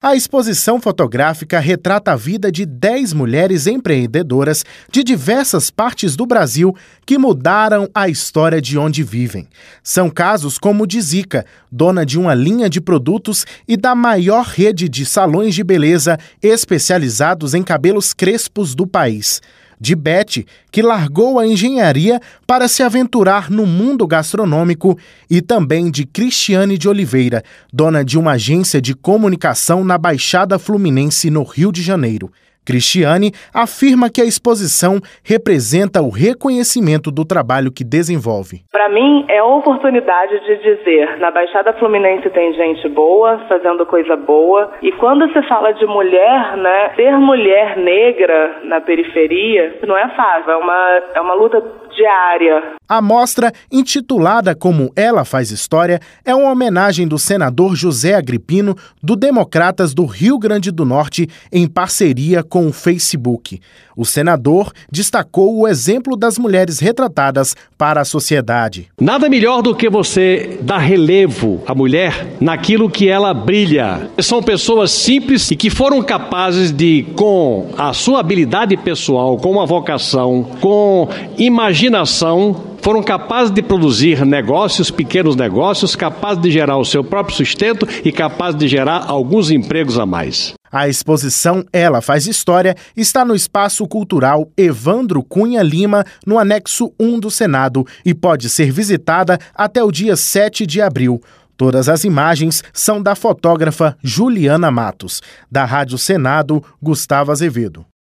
A exposição fotográfica retrata a vida de 10 mulheres empreendedoras de diversas partes do Brasil que mudaram a história de onde vivem. São casos como o de Zica, dona de uma linha de produtos e da maior rede de salões de beleza especializados em cabelos crespos do país. De Beth, que largou a engenharia para se aventurar no mundo gastronômico, e também de Cristiane de Oliveira, dona de uma agência de comunicação na Baixada Fluminense, no Rio de Janeiro. Cristiane afirma que a exposição representa o reconhecimento do trabalho que desenvolve. Para mim, é a oportunidade de dizer, na Baixada Fluminense tem gente boa, fazendo coisa boa, e quando se fala de mulher, né, ser mulher negra na periferia não é fácil, é uma luta diária. A mostra, intitulada Como Ela Faz História, é uma homenagem do senador José Agripino, do Democratas do Rio Grande do Norte, em parceria com o Facebook. O senador destacou o exemplo das mulheres retratadas para a sociedade. Nada melhor do que você dar relevo à mulher naquilo que ela brilha. São pessoas simples e que foram capazes de, com a sua habilidade pessoal, com uma vocação, com imaginação, foram capazes de produzir negócios, pequenos negócios, capazes de gerar o seu próprio sustento e capazes de gerar alguns empregos a mais. A exposição Ela Faz História está no Espaço Cultural Evandro Cunha Lima, no anexo 1 do Senado, e pode ser visitada até o dia 7 de abril. Todas as imagens são da fotógrafa Juliana Matos. Da Rádio Senado, Gustavo Azevedo.